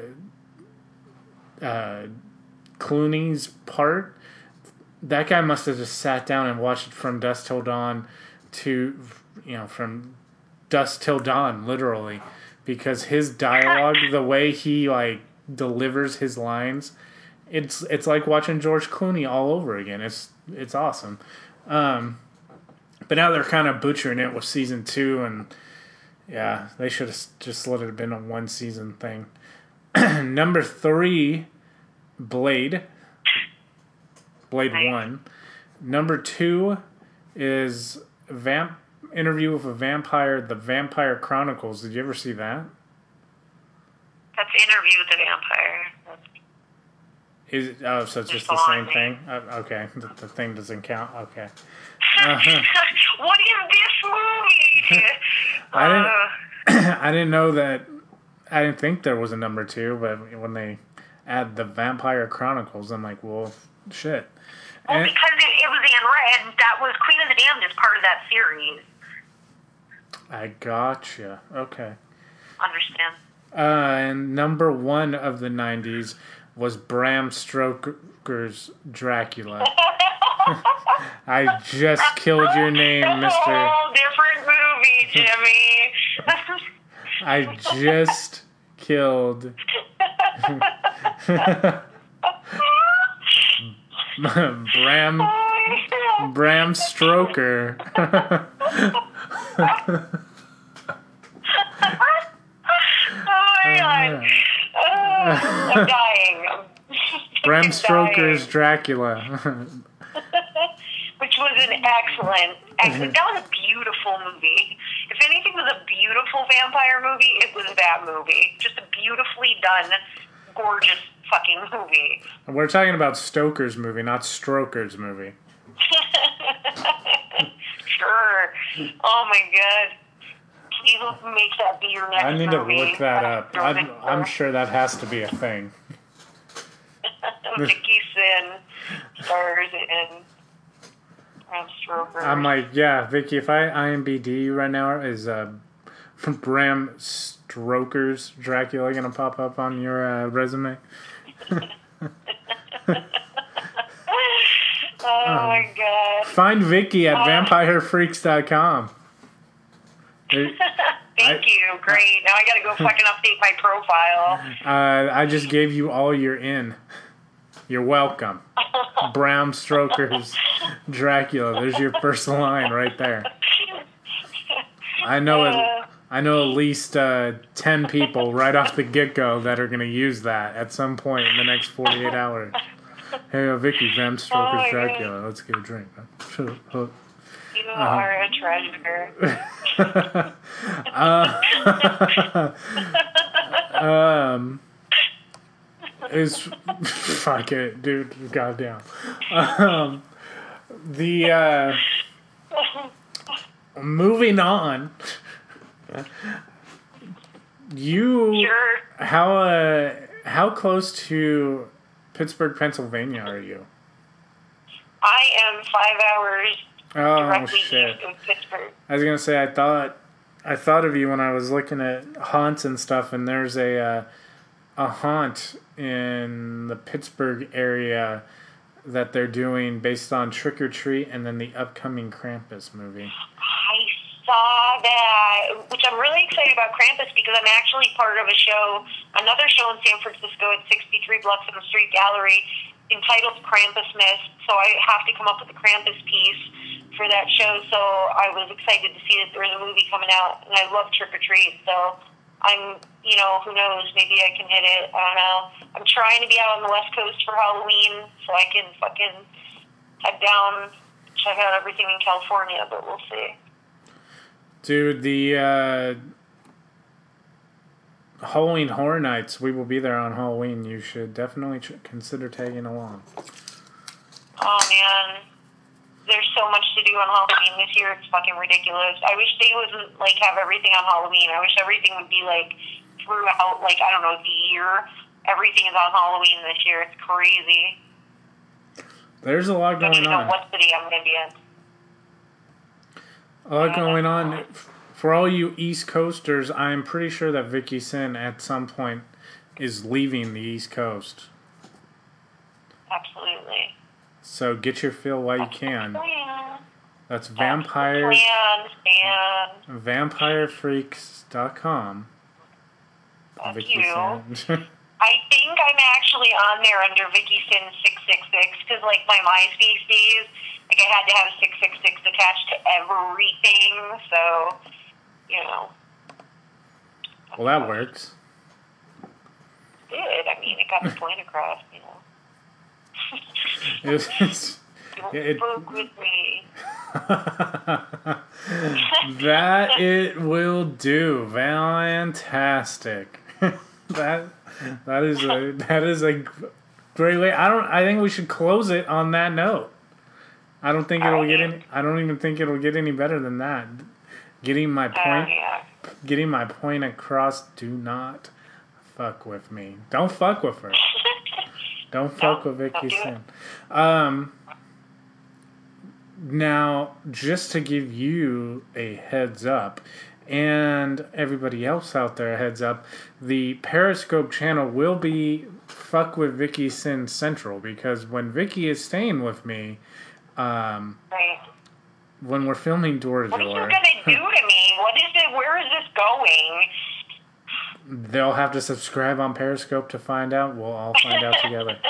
A: uh, Clooney's part. That guy must have just sat down and watched From Dusk Till Dawn to, you know, from dusk till dawn, literally, because his dialogue, the way he like delivers his lines, it's it's like watching George Clooney all over again. It's it's awesome. Um, but now they're kind of butchering it with season two, and yeah, they should have just let it have been a one season thing. Number three Blade. Blade
B: Nice.
A: one. Number two is Vamp Interview with a Vampire, The Vampire Chronicles. Did you ever see that?
B: That's Interview with the Vampire. That's
A: Is oh, so it's just the
B: Just
A: same
B: on
A: thing? Uh, okay, the, the thing doesn't count. Okay. Uh-huh.
B: What is this movie?
A: I didn't.
B: Uh,
A: I didn't know that. I didn't think there was a number two, but when they add the Vampire Chronicles, I'm like, well, shit.
B: well,
A: And,
B: because it, it was Anne Rice, and that was Queen of the Damned is part of that series.
A: I gotcha. Okay.
B: Understand?
A: Uh, and number one of the nineties was Bram Stoker's Dracula. I just killed your name,
B: That's
A: Mister
B: a whole different movie, Jimmy.
A: I just killed Bram Bram Stoker.
B: Oh my god. Oh, I'm dying.
A: Bram
B: I'm
A: Stoker's
B: dying.
A: Dracula.
B: Which was an excellent, excellent, that was a beautiful movie. If anything was a beautiful vampire movie, it was that movie. Just a beautifully done, gorgeous fucking movie.
A: We're talking about Stoker's movie, not Stroker's movie.
B: Sure. Oh my god. Please make that be your next
A: I need to
B: movie.
A: look that up. I'm, I'm sure that has to be a thing.
B: Vicky Sin stars in Bram Stoker.
A: I'm like, yeah, Vicky, if I I M D B you right now, is uh, Bram Stoker's Dracula going to pop up on your uh, resume?
B: Oh my god.
A: Find Vicky at
B: Oh.
A: vampire freaks dot com.
B: Thank
A: I-
B: you. Great. Now I gotta go fucking update my profile.
A: Uh, I just gave you all your in. You're welcome. Bram Stoker's Dracula. There's your first line right there. I know it.
B: Uh,
A: I know at least uh, ten people right off the get-go that are going to use that at some point in the next forty-eight hours. Hey, uh, Vicky, Bram Stoker's
B: Oh my
A: Dracula. Let's get a drink.
B: You
A: Uh-huh.
B: are a treasure.
A: uh, um, is fuck it, dude. Goddamn. Um, the uh, moving on. You
B: Sure.
A: how uh how close to Pittsburgh, Pennsylvania are you?
B: I am five hours
A: Oh
B: directly
A: shit!
B: east of Pittsburgh.
A: I was gonna say I thought I thought of you when I was looking at haunts and stuff, and there's a uh, a haunt in the Pittsburgh area that they're doing based on Trick or Treat and then the upcoming Krampus movie.
B: I saw that, which I'm really excited about Krampus because I'm actually part of a show, another show in San Francisco at sixty-three Bluffton Street Gallery entitled Krampus Myth. So I have to come up with a Krampus piece for that show. So I was excited to see that there was a movie coming out, and I love Trick or Treat. So I'm, you know, who knows? Maybe I can hit it. I don't know. I'm trying to be out on the West Coast for Halloween so I can fucking head down, check out everything in California, but we'll see.
A: Dude, the uh, Halloween Horror Nights, we will be there on Halloween. You should definitely ch- consider tagging along.
B: Oh, man. There's so much to do on Halloween this year. It's fucking ridiculous. I wish they wouldn't, like, have everything on Halloween. I wish everything would be, like, throughout, like, I don't know, the year. Everything is on Halloween this year. It's crazy.
A: There's a lot
B: I don't
A: going
B: even know
A: on.
B: what city I'm going to be in.
A: A lot going on. For all you East Coasters, I'm pretty sure that Vicky Sin at some point is leaving the East Coast.
B: Absolutely.
A: So get your fill while you can.
B: Plan.
A: That's
B: That's
A: vampire
B: the plan, and
A: vampire freaks dot com.
B: fuck
A: Vicky
B: you.
A: Sin.
B: I think I'm actually on there under Vicky Sin six six six because, like, my MySpace days, like, I had to have six six six attached to everything, so, you know.
A: Well, that works.
B: It did. I mean, it got the point across, you know.
A: It was,
B: Don't
A: it,
B: fuck with me.
A: that it will do. Fantastic. that that is a that is a great way. I don't. I think we should close it on that note. I don't think it'll get any. I don't even think it'll get any better than that. Getting my point.
B: Uh, yeah.
A: Getting my point across. Do not fuck with me. Don't fuck with her. Don't fuck
B: No,
A: with Vicky
B: don't do
A: Sin. Um. Now, just to give you a heads up, and everybody else out there a heads up, the Periscope channel will be Fuck with Vicky Sin Central, because when Vicky is staying with me, um,
B: Right.
A: when we're filming Door to
B: What are you
A: Door,
B: gonna do to me? What is it? Where is this going?
A: they'll have to subscribe on Periscope to find out. We'll all find out together.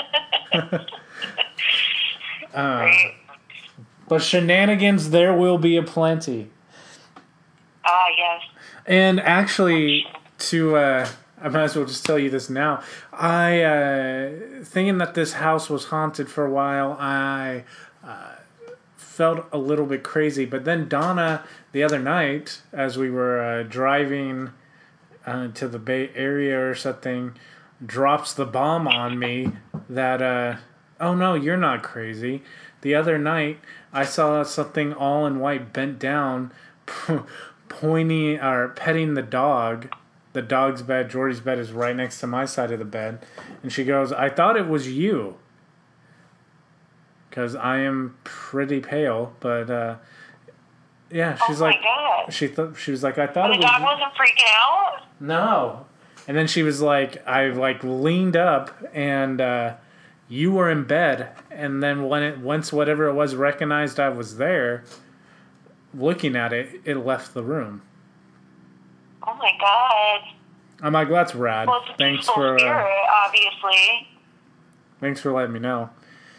A: uh,
B: Right.
A: but shenanigans, there will be aplenty.
B: Ah, yes.
A: And actually, to uh, I might as well just tell you this now. I uh, thinking that this house was haunted for a while. I uh, felt a little bit crazy, but then Donna the other night, as we were uh, driving uh, to the Bay Area or something, drops the bomb on me that uh, oh no, you're not crazy. The other night, I saw something all in white bent down. Pointing or petting the dog. The dog's bed, Jordy's bed, is right next to my side of the bed. And she goes, I thought it was you. Because I am pretty pale. But, uh, yeah, she's
B: oh
A: like,
B: my God.
A: she thought she was like, I thought
B: And
A: it
B: the
A: was
B: dog
A: you.
B: wasn't freaking out?
A: No. And then she was like, I like leaned up and, uh, you were in bed. And then when it, once whatever it was recognized I was there, looking at it, it left the room.
B: Oh my God.
A: I'm like, that's rad.
B: Well, it's a
A: Thanks
B: peaceful
A: for
B: spirit,
A: uh,
B: obviously.
A: thanks for letting me know.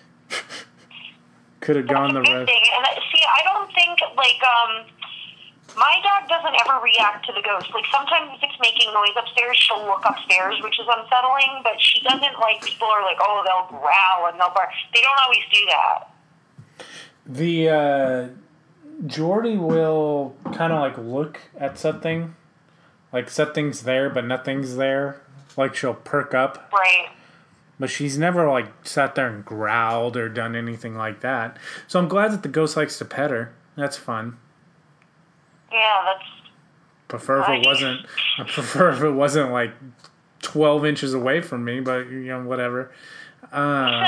A: Could have
B: That's
A: gone
B: a
A: the
B: good
A: rest.
B: thing. And I- see, I don't think, like, um, my dog doesn't ever react to the ghost. Like, sometimes if it's making noise upstairs, she'll look upstairs, which is unsettling, but she doesn't, like, people are like, oh, they'll growl and they'll bark. They don't always do that.
A: The uh, Jordy will kind of like look at something, like something's there but nothing's there. Like she'll perk up,
B: Right.
A: but she's never like sat there and growled or done anything like that. So I'm glad that the ghost likes to pet her. That's fun.
B: Yeah, that's...
A: Prefer if it wasn't. I prefer if it wasn't like twelve inches away from me, but you know whatever. Um,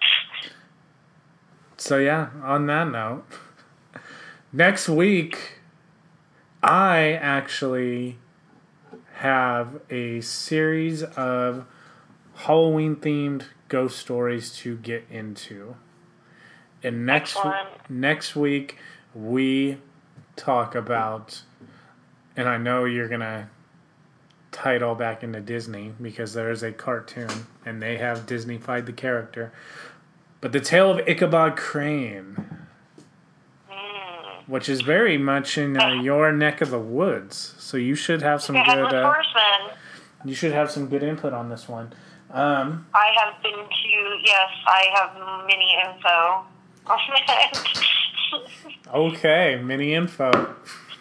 A: so yeah, on that note, next week I actually have a series of Halloween themed ghost stories to get into. And next
B: Excellent.
A: next week we talk about, and I know you're gonna tie it all back into Disney because there is a cartoon and they have Disney-fied the character. But the Tale of Ichabod Crane,
B: Mm.
A: which is very much in uh, your neck of the woods, so you should have some
B: The
A: good.
B: Headless
A: Uh,
B: Horseman.
A: you should have some good input on this one. Um,
B: I have been to, yes, I have mini info on that.
A: okay, mini info.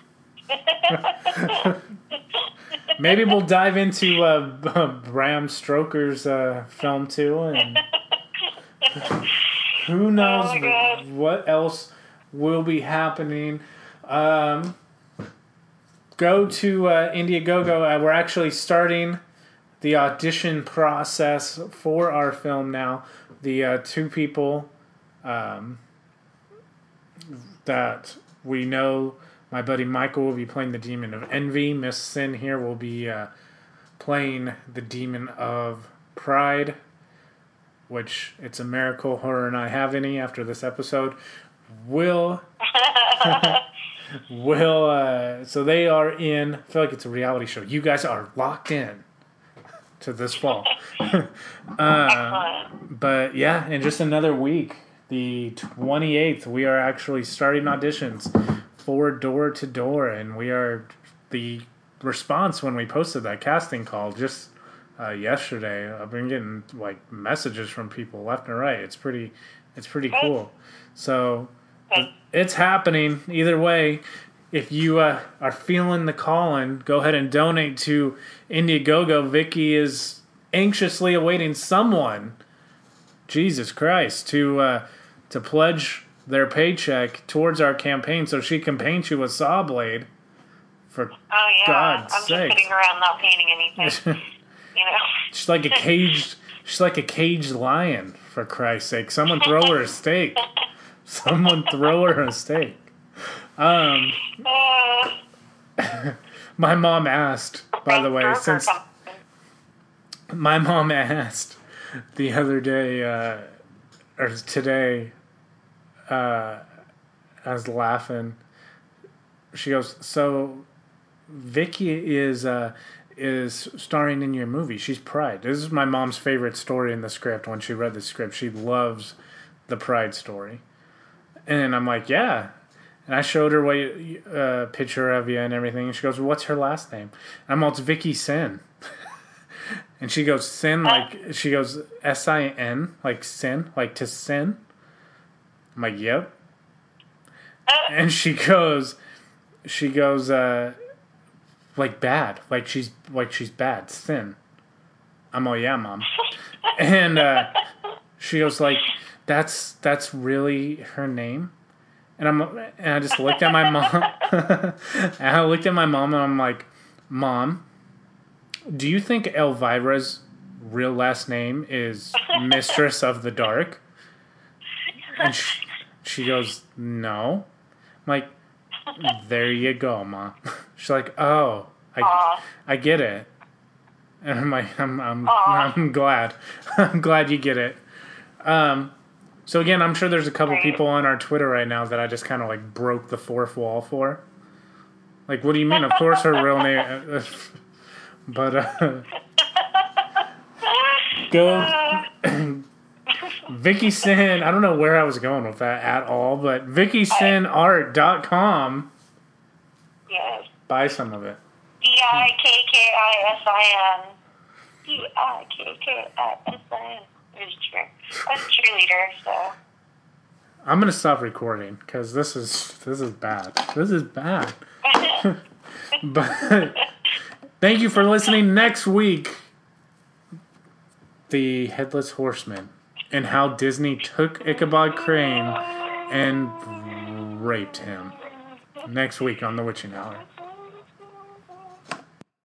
A: Maybe we'll dive into uh, Bram Stoker's uh, film too, and who knows
B: Oh my God.
A: what else will be happening. Um, go to uh, Indiegogo. Uh, we're actually starting the audition process for our film now. The uh, two people um, that we know, my buddy Michael will be playing the Demon of Envy. Miss Sin here will be uh, playing the Demon of Pride, which it's a miracle her and I have any after this episode. Will will uh, so they are in. I feel like it's a reality show. You guys are locked in to this fall. uh,
B: Excellent.
A: but yeah, in just another week, the twenty-eighth, we are actually starting auditions for Door to Door, and we are the response when we posted that casting call just uh, yesterday. I've been getting like messages from people left and right. It's pretty, it's pretty
B: Good.
A: cool. So
B: Good.
A: it's happening either way. If you uh, are feeling the calling, go ahead and donate to Indiegogo. Vicky is anxiously awaiting someone, Jesus Christ, to uh, to pledge their paycheck towards our campaign so she can paint you a saw blade. For
B: Oh yeah,
A: God's
B: I'm
A: sake.
B: just sitting around not painting anything. You know.
A: She's like a caged, she's like a caged lion. For Christ's sake, someone throw her a steak. Someone throw her a steak. Um,
B: Uh,
A: my mom asked, by the way,
B: burger
A: since
B: something.
A: my mom asked the other day, uh, or today, uh, I was laughing. She goes, "So, Vicky is uh, is starring in your movie. She's Pride." This is my mom's favorite story in the script. When she read the script, she loves the Pride story, and I'm like, "Yeah." And I showed her what a uh, picture of you and everything. And she goes, "What's her last name?" And I'm all, "It's Vicky Sin." And she goes, "Sin," like, she goes, S I N, like sin, like to sin. I'm like, "Yep." And she goes, she goes, uh, like bad, like she's, like she's bad, sin. I'm all, "Yeah, Mom." And uh, she goes, like, that's, that's really her name? And I'm and I just looked at my mom. And I looked at my mom and I'm like, "Mom, do you think Elvira's real last name is Mistress of the Dark?" And she, she goes, "No." I'm like, "There you go, Mom." She's like, "Oh, I
B: Aw.
A: I get it." And I'm like, I'm I'm
B: Aw.
A: I'm glad. I'm glad you get it. Um. So again, I'm sure there's a couple
B: Right.
A: people on our Twitter right now that I just kind of like broke the fourth wall for. Like, what do you mean? Of course her real name. But uh, go Vicky Sin. I don't know where I was going with that at all, but Vicky Sin Art dot com.
B: Yes.
A: Buy some of it.
B: D I K K I S I N. D I K K I S I N. I was a cheerleader, so.
A: I'm gonna stop recording because this is this is bad. This is bad. But thank you for listening. Next week, the Headless Horseman and how Disney took Ichabod Crane and raped him. Next week on The Witching Hour.